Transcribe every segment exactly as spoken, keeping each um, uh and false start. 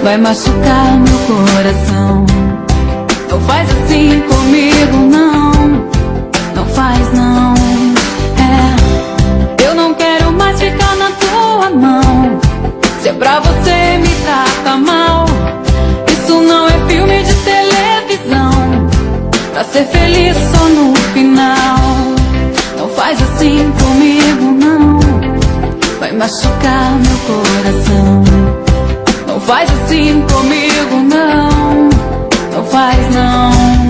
vai machucar meu coração. Não faz assim comigo, não. Não faz, não. É, eu não quero mais ficar na tua mão. Se é pra você me trata mal, isso não é filme de televisão, pra ser feliz só no final. Não faz assim comigo, não, vai machucar meu coração. Não faz assim comigo, não. Não faz, não.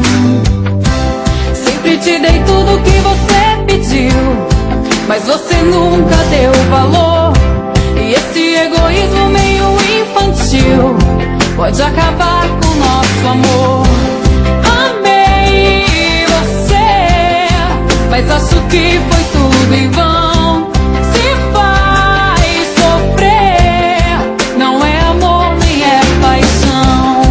Sempre te dei tudo que você pediu, mas você nunca deu valor. E esse egoísmo meio infantil pode acabar com o nosso amor. Amei você, mas acho que foi tudo em vão. Se faz sofrer, não é amor nem é paixão.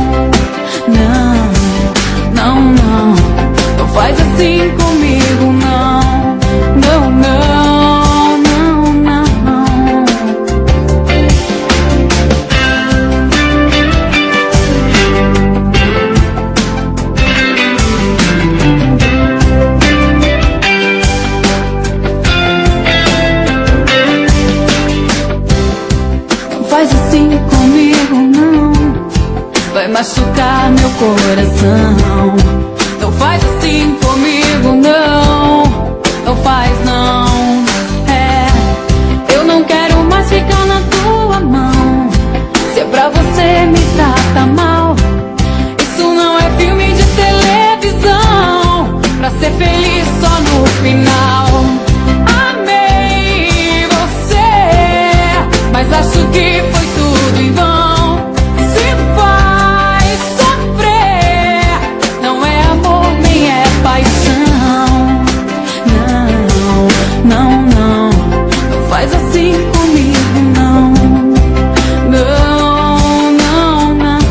Não, não, não, não faz assim comigo, não. Não, não, não, não. Não faz assim comigo, não, vai machucar meu coração. Não faz assim comigo, não. Não faz, não. É, eu não quero mais ficar na tua mão. Se é pra você me trata mal, isso não é filme de televisão, pra ser feliz só no final. Amei você, mas acho que foi tudo em vão. Se vai sofrer, não é amor nem é paixão. Não, não, não faz assim comigo, não. Não, não, não.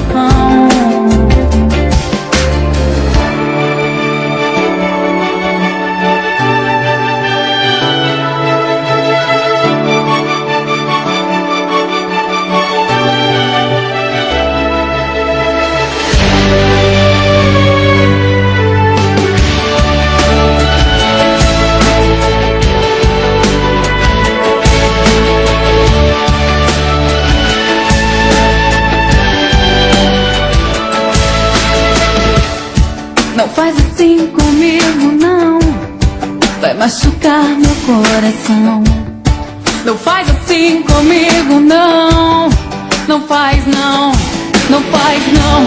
Não faz assim comigo, não, vai machucar meu coração. Não faz assim comigo, não. Não faz, não. Não faz, não.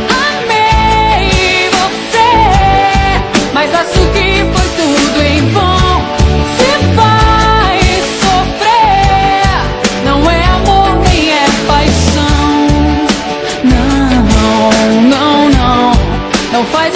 Amei você, mas acho que foi tudo em vão. Se vai sofrer, não é amor nem é paixão. Não, não, não, não faz